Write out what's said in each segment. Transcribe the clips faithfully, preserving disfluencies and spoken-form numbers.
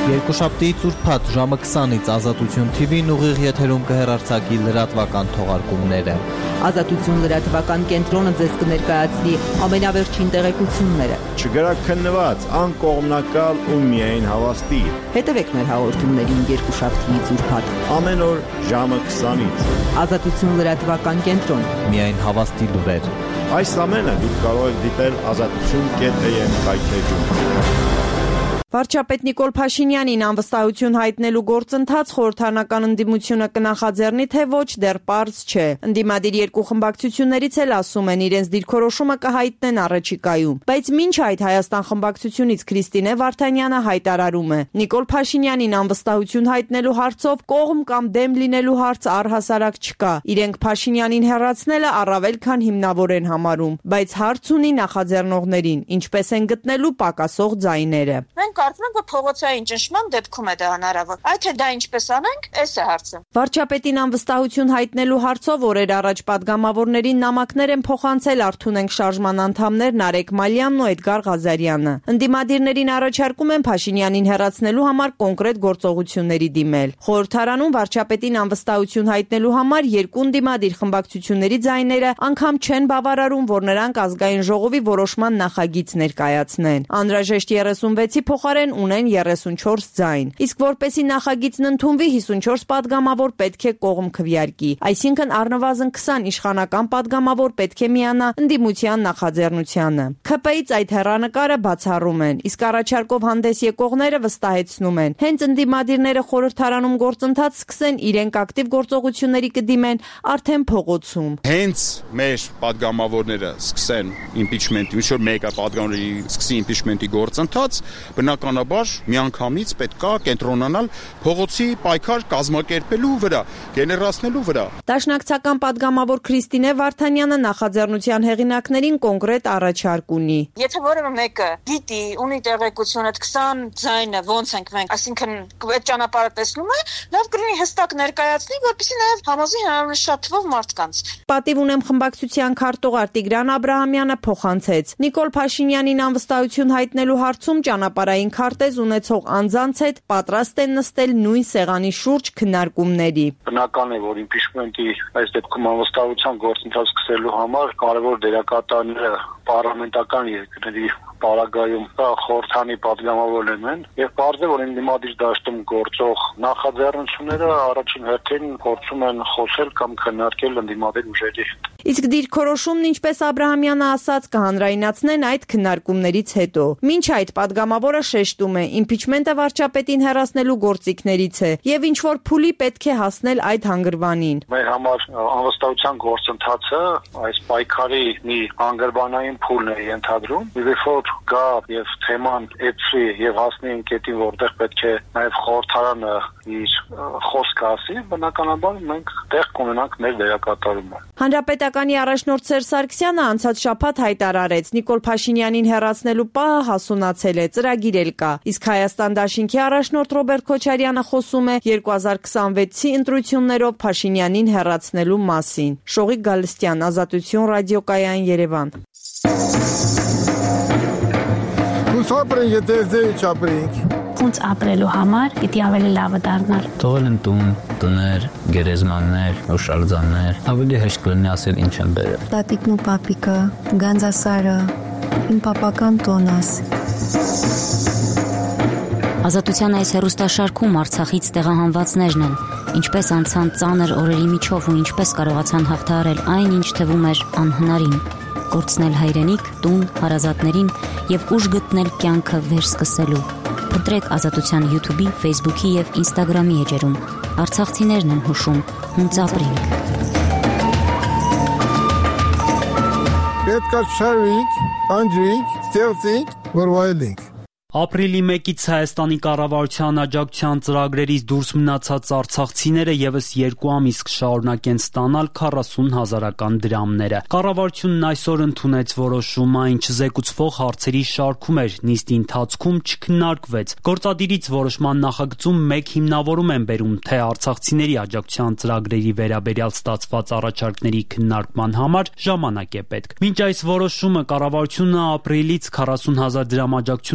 Երկուշաբթի ծուրփաթ ժամը քսանից Ազատություն Թի Վին ուղիղ եթերում կհեռարձակի լրատվական թողարկումները։ Ազատություն լրատվական կենտրոնը ձեզ կներկայացնի ամենավերջին տեղեկությունները։ Չգրաքննված, անկողմնակալ ու միայն հավաստի։ Հետևեք մեր հաղորդումներին երկուշաբթի ծուրփաթ Ամեն օր ժամը քսանից։ Ազատություն լրատվական կենտրոն։ Միայն հավաստի լուրեր։ Այս ամենը դուք կարող եք դիտել ազատություն կետ է եմ կայքեջում։ Վարչապետ Նիկոլ Փաշինյանին անվստահություն հայտնելու գործընթաց խորհրդարանական ընդդիմությունը կնախաձեռնի, թե ոչ, դեռ պարզ չէ։ Ընդդիմադիր երկու խմբակցություններից էլ ասում են իրենց դիրքորոշումը կհայտնեն առաջիկայում։ Բայց մինչ այդ Հայաստան խմբակցությունից Քրիստինե Վարդանյանը հայտարարում է. Նիկոլ Փաշինյանին անվստահություն հայտնելու հարցով կողմ կամ դեմ լինելու հարց առհասարակ չկա։ Իրենք Փաշինյանին հեռացնելը առավել քան հիմնավոր են համարում, բայց հարց ունի նախաձեռնողներին, ինչպես են գտնելու պակասող ձայները։ Կարծում եմ, որ փողոցային ճնշման դեպքում է դա հնարավոր։ Այդ թե դա ինչպես անենք, էս է հարցը։ Վարչապետին անվստահություն հայտնելու հարցով օրեր առաջ պատգամավորներին նամակներ են փոխանցել Արթունենք շարժման անդամներ Նարեկ Մալյանն ու Էդգար Ղազարյանը։ Ընդդիմադիրներին առաջարկում են Փաշինյանին հեռացնելու համար կոնկրետ գործողությունների դիմել։ Խորհրդարանում վարչապետին անվստահություն հայտնելու համար երկու ընդդիմադիր խմբակցությունների ձայները անգամ չեն բավարարում, որ նրանք ազգային ժողովի որոշման նախագիծ ներկայացնեն։ Անհրաժեշտ երեսունվեցի փոխարեն ունեն երեսունչորս ձայն։ Իսկ որպեսի նախագիծն ընդունվի, հիսունչորս պատգամավոր պետք է կողմ քվեարկի, այսինքն առնվազն քսան իշխանական պատգամավոր պետք է միանա ընդդիմության նախաձեռնությանը։ Ք П Ից այդ հեռանկարը բացառում են, իսկ առաջարկով հանդես եկողները վստահեցնում են, հենց ընդդիմադիրները խորհրդարանում գործընթաց սկսեն, իրենք ակտիվ գործողությունների կդիմեն արդեն փողոցում։ Հենց մեր պատգամավորները սկսեն իմպիչմենտի, ինչ որ մեկը պատգամավորի սկսի իմպիչմենտի գործընթաց, բնականաբար միանգամից պետք է կենտրոնանալ փողոցի պայքար կազմակերպելու վրա, գեներացնելու վրա։ Դաշնակցական պատգամավոր Քրիստինե Վարդանյանը նախաձեռնության հեղինակներին կոնկրետ առաջարկ ունի։ Եթե որևէ մեկը գիտի, ունի տեղեկություն այդ քսան ձայնը ոնց ենք մենք, այսինքն այդ ճանապարհը տեսնում է, լավ կլինի հստակ ներկայացնի, որպեսզի նաև համոզի հնարավորինս շատ թվով մարդկանց։ Պատիվ ունեմ խմբակցության քարտուղար Տիգրան Աբրահամյանը փոխանցեց. Նիկոլ Փաշինյանին անվստահություն հայտնելու հարցում ճանապարհային քարտեզ ունեցող անձանց հետ պատրաստ են նստել նույն սեղանի շուրջ քննարկումների։ Բնական է, որ իմպիչմենտի այս դեպքում անվստահության գործընթաց սկսելու համար կարևոր դերակատարները պարլամենտական երկրների պարագայում խորհրդանի պատգամավորներն են եւ բարձր է, որ ընդդիմադիր դաշտում գործող նախաձեռնությունները առաջին հերթին փորձում են խոսել կամ քննարկել ընդդիմադիր ուժերի հետ։ Իսկ դիրքորոշումն, ինչպես Աբրահամյանը ասաց, կհանրայնացնեն այդ քննարկումներից հետո։ Մինչ այդ պատգամավորը շեշտում է, իմպիչմենտը վարչապետին հեռացնելու գործիքներից է եւ ինչ որ փուլի պետք է հասնել այդ հանգրվանին։ Մեր համար անվստահության գործընթացը այս պայքարի մի հանգրվանային փուլն է ենթադրում։ Երբ գա եւ թեման էցի եւ հասնի ընկետին, որտեղ պետք է նաեւ խորհրդարանը իր խոսքը ասի, բնականաբար մենք տեղ կունենանք մեր դերակատարումը։ Հանրապետականի առաջնորդ Սերժ Սարգսյանը անցած շաբաթ հայտարարեց, Նիկոլ Փաշինյանին հեռացնելու պահը հասունացել է, ծրագիր էլ կա։ Իսկ Հայաստան դաշինքի առաջնորդ Ռոբերտ Քոչարյանը խոսում է երկու հազար քսանվեցի ընտրություններով Փաշինյանին հեռացնելու մասին։ Շողիկ Գալստյան, Ազատություն ռադիոկայան, Երևան։ Ապրենք, եթե ձեր չապրենք։ Ոնց ապրելու համար պիտի ավելի լավը դառնալ։ Թողել են տուն, տներ, գերեզմաններ, օշալձաններ, ավելի հեշտ կլինի ասել ինչ են բերել։ Տատիկն ու պապիկը, Գանձասարը, իմ պապական տոնաս։ Ազատության այս հեռուստաշարքում Արցախից տեղահանվածներն են, ինչպես անցան ծանր օրերի միջով ու ինչպես կարողացան հաղթահարել այն, ինչ թվում էր անհնարին։ Կորցնել հայրենիք, տուն, հարազատներին եւ ուժ գտնել կյանքը վերսկսելու։ Փնտրեք Ազատության YouTube-ի, Facebook-ի եւ Instagram-ի էջերում։ Արցախցիներն են հուշում, հունց ապրենք։ Պետք է շարվենք, անջրենք, ստեղծենք, որ վայելենք։ Ապրիլի մեկից Հայաստանի կառավարության աջակցության ծրագրերից դուրս մնացած արցախցիները եւս երկու ամիս կշարունակեն ստանալ քառասուն հազարական դրամները։ Կառավարությունն այսօր ընդունեց որոշումը, ինչը զեկուցվող հարցերի շարքում էր, նիստի ընթացքում չքննարկվեց։ Գործադիրից որոշման նախագծում մեկ հիմնավորում են բերում, թե արցախցիների աջակցության ծրագրերի վերաբերյալ ստացված առաջարկների քննարկման համար ժամանակ է պետք։ Մինչ այս որոշումը կառավարությունը ապրիլից քառասուն հազար դրամ աջակցությունը սահման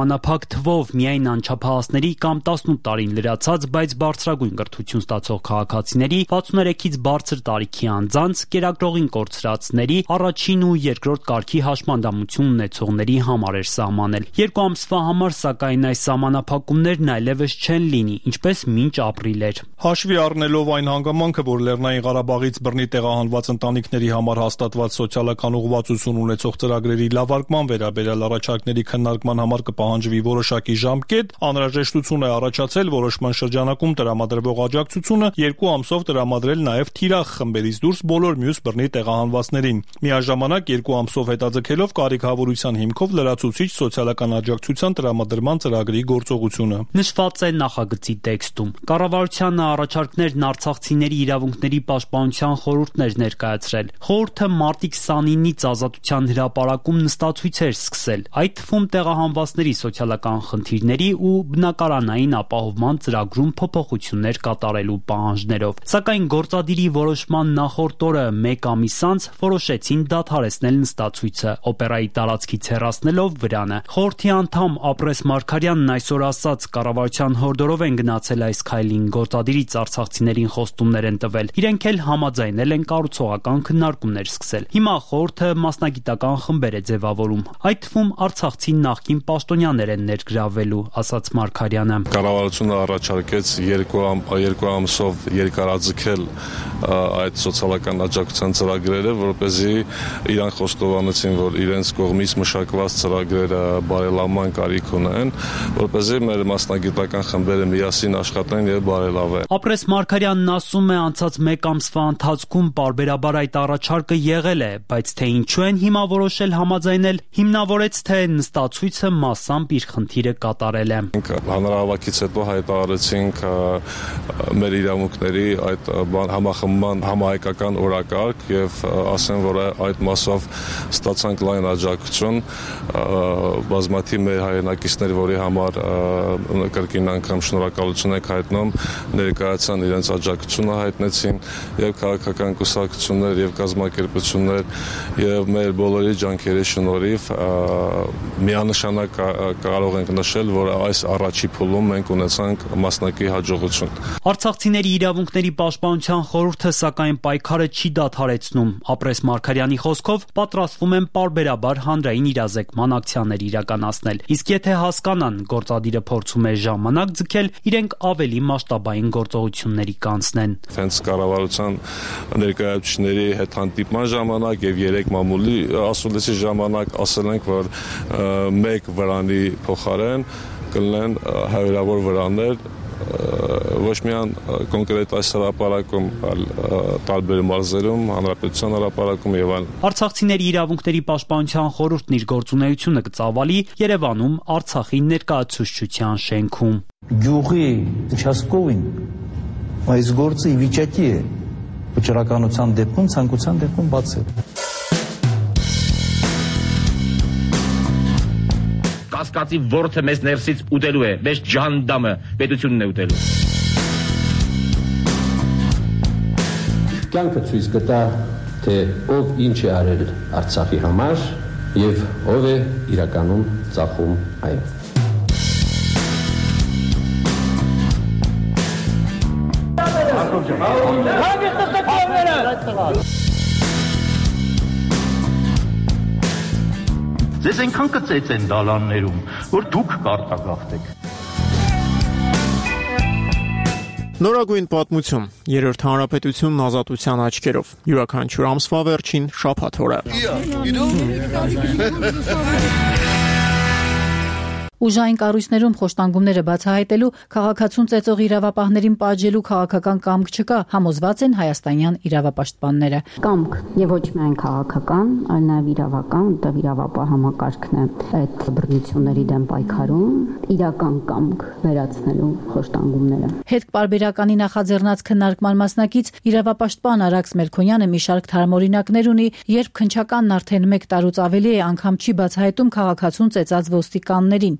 սահմանափակ թվով միայն անչափահասների կամ տասնութ տարին լրացած, բայց բարձրագույն կրթություն ստացող քաղաքացիների, վաթսուներեքից բարձր տարիքի անձանց, կերակրողին կորցրածների, առաջին ու երկրորդ կարգի հաշմանդամություն ունեցողների համար էր սահմանել։ Երկու ամսվա համար, սակայն, այս սահմանափակումներն այլևս չեն լինի, ինչպես մինչ ապրիլ էր։ Հաշվի առնելով այն հանգամանքը, որ Լեռնային Ղարաբաղից բռնի տեղահանված ընտանիքների համար հաստատված սոցիալական ուղղվածություն ունեցող ծրագրերի լավարկման վերաբերյալ առաջարկների քննարկման համար կպահանջվի որոշակի ժամկետ, անհրաժեշտություն է առաջացել որոշման շրջանակում տրամադրվող աջակցությունը երկու ամսով տրամադրել նաև թիրախ խմբերից դուրս բոլոր մյուս բռնի տեղահանվածներին։ Միաժամանակ երկու ամսով հետաձգելով կարիքավորության հիմքով լրացուցիչ սոցիալական աջակցության տրամադրման ծրագրի գործողությունը։ Նշված է նախագծի տեքստում։ Կառավարությանը առաջարկներն արցախցիների իրավունքների պաշտպանության խորհուրդն էր ներկայացրել։ Խորհուրդը մարտի քսանինից Ազատության հրապարակում նստացույցեր սկսել, այդ թվում տեղահանվածների սոցիալական խնդիրների ու բնակարանային ապահովման ծրագրում փոփոխություններ կատարելու պահանջներով։ Սակայն գործադիրի որոշման նախորդ օրը մեկ ամիս անց որոշեցին դադարեցնել նստացույցը, օպերայի տարածքից հեռացնելով վրանը։ Խորհրդի անդամ Ապրես Մարգարյանն այսօր ասաց, կառավարության հորդորով են գնացել այս քայլին, գործադիրից արցախցիներին խոստումներ են տվել։ Իրենք էլ համաձայնել են կառուցողական քննարկումներ սկսել։ Հիմա խորհուրդը մասնագիտական խմբեր է ձևավորում, այդ թվում արցախցի նախկին պաշտոնյաներ են ներգրավվելու, ասաց Մարգարյանը։ Կառավարությունը առաջարկեց երկու ամ, երկու ամսով երկարաձգել այդ սոցիալական աջակցության ծրագրերը, որպեսզի իրան խոստովանեցին, որ իրենց կողմից մշակված ծրագրերը բարելավման կարիք ունեն, որպեսզի մեր մասնագիտական խմբերը միասին աշխատեն եւ բարելավեն։ Ապրես Մարգարյանն ասում է, անցած մեկ ամսվա ընթացքում պարբերաբար այդ առաջարկը եղել է, բայց թե ինչու են հիմա որոշել համաձայնել, հիմնավորեց, թե նստացույցը massամբ իր խնդիրը կատարել է։ Հանրահավաքից հետո հայտարարեցինք մեր իրավունքների այդ համախմբման համահայկական օրակարգ եւ ասեմ, որ այդ մասով ստացանք լայն աջակցություն, բազմաթիվ մեր հայրենակիցներ, որի համար կրկին անգամ շնորհակալություն եք հայտնում, ներկայացան իրենց աջակցությունը հայտնեցին եւ քաղաքական կուսակցություններ եւ կազմակերպություններ եւ մեր բոլորի ջանքերի շնորհիվ միանշանակ կարող ենք նշել, որ այս առաջի փուլում մենք ունեցանք մասնակի հաջողություն։ Արցախցիների իրավունքների պաշտպանության խորհուրդը սակայն պայքարը չի դադարեցնում։ Ապրես Մարգարյանի խոսքով պատրաստվում են պարբերաբար հանրային իրազեկման ակցիաներ իրականացնել։ Իսկ եթե հասկանան գործադիրը փորձում է ժամանակ ձգել, իրենք ավելի մասշտաբային գործողությունների կանցնեն։ Հենց կառավարության ներկայացուցիչների հետ հանդիպման ժամանակ եւ երեք մամուլի ասուլիսի ժամանակ ասել ենք, որ մեկ վրանի փոխարեն կլինեն հարյուրավոր վրաներ, ոչ միայն կոնկրետ այս հրապարակում, այլ տարբեր մարզերում, հանրապետության հրապարակում եւ այլն։ Արցախցիների իրավունքների պաշտպանության խորհուրդն իր գործունեությունը կծավալի Երևանում Արցախի ներկայացուցչության շենքում։ Գյուղի участковին այս գործը ի վիճակի է վճռականության դեպքում, ցանկության դեպքում բացել։ Կասկածի ворթը մեզ ներսից ուտելու է, մեզ ջանդամը պետությունն է ուտելու։ Կյանքը ցույց կտա, թե ով ինչ է արել Արցախի համար եւ ով է իրականում ծախում այն։ Ձեզ այնքան կծեց են դալաններում, որ դուք կարտագաղթեք։ Նորագույն պատմություն, երրորդ հանրապետությունն ազատության աչքերով, յուրաքանչյուր ամսվա վերջին շաբաթ օրը։ Ուժային կառույցներում խոշտանգումները բացահայտելու, քաղաքացուն ծեծող իրավապահներին պատժելու քաղաքական կամք չկա, համոզված են հայաստանյան իրավապաշտպանները։ Կամք եւ ոչ միայն քաղաքական, այլ նաեւ իրավական, որտեղ իրավապահ համակարգն է այդ բռնությունների դեմ պայքարում, իրական կամք վերացնելու խոշտանգումները։ Հետ պարբերականի նախաձեռնած քննարկման մասնակից իրավապաշտպան Արաքս Մերքոնյանը մի շարք թարմօրինակներ ունի, երբ քննչականն արդեն մեկ տարուց ավելի է անգամ չի բացահայտում քաղաքացուն ծեծած ոստիկաններին։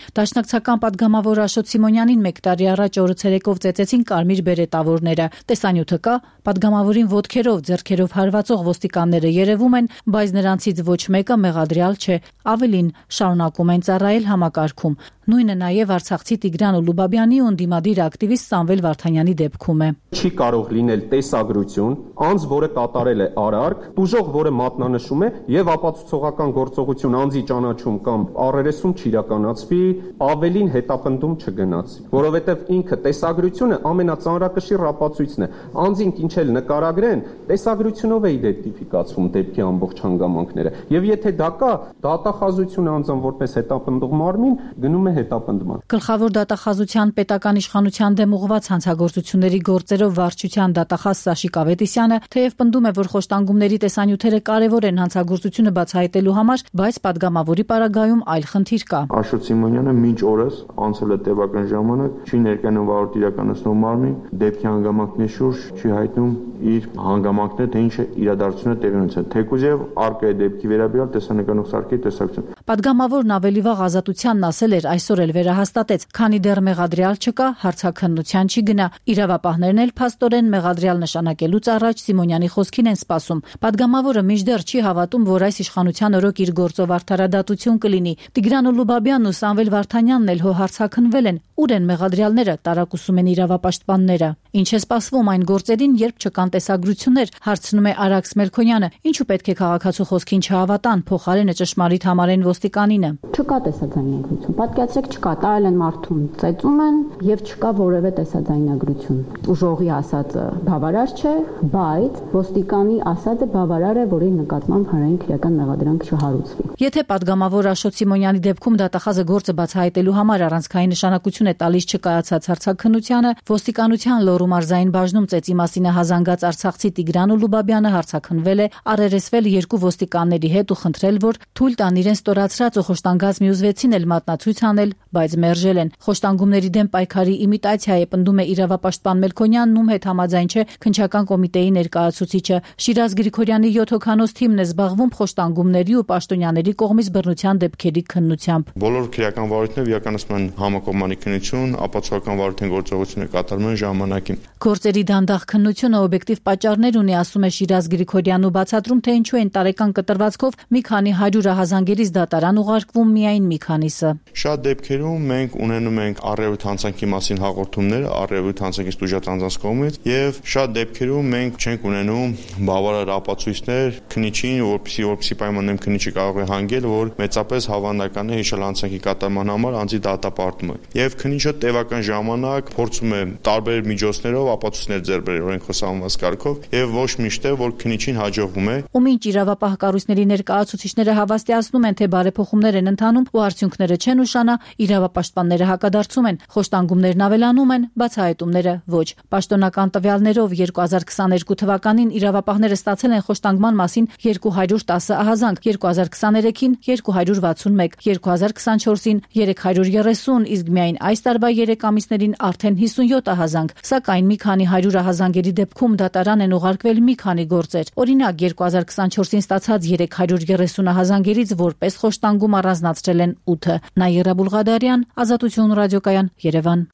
Դաշնակցական պատգամավոր Աշոտ Սիմոնյանին մեկ տարի առաջ օրը ցերեկով ծեծեցին կարմիր բերետավորները։ Տեսանյութը կա, պատգամավորին ոտքերով, ձեռքերով հարվածող ոստիկանները երևում են, բայց նրանցից ոչ մեկը մեղադրյալ չէ։ Ավելին, շարունակում են ծառայել համակարգում։ Նույնը նաև Արցախցի Տիգրան Ուլուբաբյանի ու ընդդիմադիր ակտիվիստ Սամվել Վարդանյանի դեպքում է։ Չի կարող լինել տեսագրություն, անձ, որը կատարել է արարք, տուժող, որը մատնանշում է եւ ապացուցողական գործողություն անձի ճանաչում կամ առերեսում չիրականացվի, ավելին հետապնդում չգնացի, որովհետեւ ինքը տեսագրությունը ամենածանրակշիռ ապացույցն է։ Անձին ինչ էլ նկարագրեն, տեսագրությունով է իդենտիֆիկացվում դեպքի ամբողջ հանգամանքները։ Եվ եթե դա կա, դատախազությունը անձն որպես հետապնդող մարմին գնում է հետապնդման։ Գլխավոր դատախազության պետական իշխանության դեմ ուղղված հանցագործությունների գործերով վարչության դատախազ Սաշիկ Ավետիսյանը թեև պնդում է, որ խոշտանգումների տեսանյութերը կարևոր են հանցագործությունը բացահայտելու համար, բայց պատգամավորի պարագայում այլ խնդիր կա։ Աշոտ Սիմոնյանը մինչ օրս անցել է տևական ժամանակ, չի ներկայանում վարորդ իրականացնող մարմին, դեպքի հանգամանքների շուրջ չի հայտնում իր հանգամանքները, թե ինչ է իրադարձությունը տեղի ունեցել։ Թեկուզ եւ արկա է դեպքի վերաբերյալ տեսանկարող սարքի տեսակցություն։ Պատգամավորն ավելի վաղ ազատությանն ասել էր, այսօր էլ վերահաստատեց, քանի դեռ մեղադրյալ չկա, հարցաքննության չի գնա։ Իրավապահներն էլ փաստորեն մեղադրյալ նշանակելուց առաջ Սիմոնյանի խոսքին են սպասում։ Պատգամավորը մինչդեռ չի հավատում, որ այս իշխանության օրոք իր գործով արդարադատություն կլինի։ Տիգրան Ուլուբաբյանն ու Սամվել Վարդանյանն էլ հո հարցաքննվել են։ Ուր են մեղադրյալները, տարակուսում են իրավապաշտպանները։ Ինչ է սպասվում այն գործերին, երբ չկան տեսագրություններ, հարցնում է Արաքս Մելքոնյանը։ Ինչու պետք է քաղաքացու խոսքին չհավատան, փոխարենը ճշմարիտ համարեն ոստիկանինը։ Չկա տեսաձայնագրություն։ Պատկերացրեք, չկա, տարել են մարդուն, ծեծում են եւ չկա որևէ տեսաձայնագրություն։ Ուժողի ասածը բավարար չէ, բայց ոստիկանի ասածը բավարար է, որի նկատմամբ հանրային քրեական մեղադրանք չհարուցվի։ Եթե պատգամավոր Աշոտ Սիմոնյանի դեպքում դատախազը գործը բացահայտելու համար առանցքային նշանակություն է տալիս չկայացած հարցաքննությանը, ոստիկանության լոռու մարզային բաժնում ծեծի մասին հազանգած արցախցի Տիգրան Ուլուբաբյանը հարցաքննվել է, առերեսվել երկու ոստիկանների հետ ու խնդրել, որ թույլ տան իրեն ստորացրած ու խոշտանգած մյուս վեցին էլ մատնացույց անել, բայց մերժել են։ Խոշտանգումների դեմ պայքարի իմիտացիա է, պնդում է իրավապաշտպան Մելքոնյանն, ում հետ համաձայն չէ քննչական կոմիտեի ներկայացուցիչը։ Շիրազ Գրիգորյանի յոթ հոգանոց թիմն է զբաղվում խոշտանգումների ու պաշտոնյաների կողմից բռնության դեպքերի քննությամբ։ Բոլոր քրեական վարույթները իրականացնում են համակողմանի քննություն, ապացուցողական վարույթային գործողությունները կատարվում են ժամանակին։ Գործերի դանդաղ քննությունը օբյեկտիվ պատճառներ ունի, ասում է Շիրազ Գրիգորյանն ու բացատրում, թե ինչու են տարեկան կտրվածքով մի քանի հարյուր ահազանգերից դատարան ուղարկվում միայն մի քանիսը։ Շատ դեպքերում մենք ունենում ենք առերևույթ հանցանքի մասին հաղորդումներ, առերևույթ հանցանքից տուժած անձանց կողմից, եւ շատ դեպքերում մենք չենք ունենում բավարար ապացույցներ քննիչին, որպեսզի որպեսզի պայմաններում քննիչը կարող է հանգել, որ մեծապես հավանական է հիշել հանցանքի կատարման համար անձի դատապարտումը։ Եվ քննիչը տևական ժամանակ փորձում է տարբեր միջոցներով ապացույցներ ձեռք բերել օրենք խոսանված կարգով եւ ոչ միշտ է, որ քննիչին հաջողվում է։ Ու մինչ իրավապահ կառույցների ներկայացուցիչները հավաստիացնում են, թե բարեփոխումներ են ընթանում ու արդյունքները չեն ուշանա, իրավապաշտպանները հակադարձում են, խոշտանգումներն ավելանում են, բացահայտումները ոչ։ Պաշտոնական տվյալներով երկու հազար քսաներկու թվականին իրավապահները ստացել են խոշտանգման մասին երկու հարյուր տասը ահազանգ, երկու հազար քսաներեքին երկու հարյուր վաթսունմեկ, երկու հազար քսանչորսին երեք հարյուր երեսուն, իսկ միայն այս տարվա երեք ամիսներին արդեն հիսունյոթ ահազանգ։ Սակայն մի քանի հարյուր ահազանգերի դեպքում դատարան են ուղարկվել մի քանի գործեր։ Օրինակ երկու հազար քսանչորսին ստացած երեք հարյուր երեսուն ահազանգերից որպես խոշտանգում առանձնացրել են ութը։ Նաիրա Բուլղադարյան, Ազատություն ռադիոկայան, Երևան։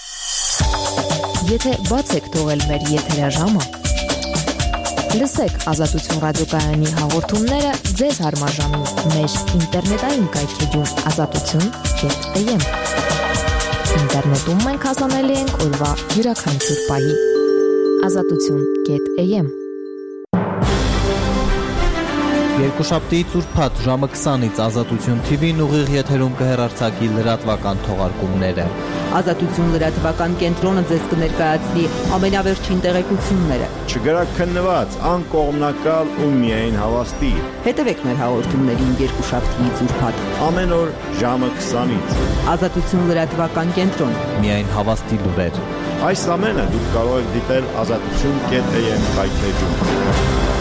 Եթե բաց եք թողել մեր եթերաժամը, լսեք Ազատություն ռադիոկայանի հաղորդումները ձեզ հարմարժամին մեր ինտերնետային կայքեջում ազատություն կետ am։ Ինտերնետում մենք հասանելի ենք օրվա յուրաքանչյուր պահի ազատություն կետ am։ Երկուշաբթիից ուրբաթ ժամը քսանից Ազատություն թի վին ուղիղ եթերում կհեռարձակի լրատվական թողարկումները։ Ազատություն լրատվական կենտրոնը ձեզ կներկայացնի ամենավերջին տեղեկությունները։ Չգրակ քննված, անկողմնակալ ու միայն հավաստի։ Հետևեք մեր հաղորդումներին երկուշաբթիից ուրբաթ ամեն օր ժամը քսանից։ Ազատություն լրատվական կենտրոն։ Միայն հավաստի լուրեր։ Այս ամենը դուք կարող եք դիտել ազատություն կետ am կայքեջում։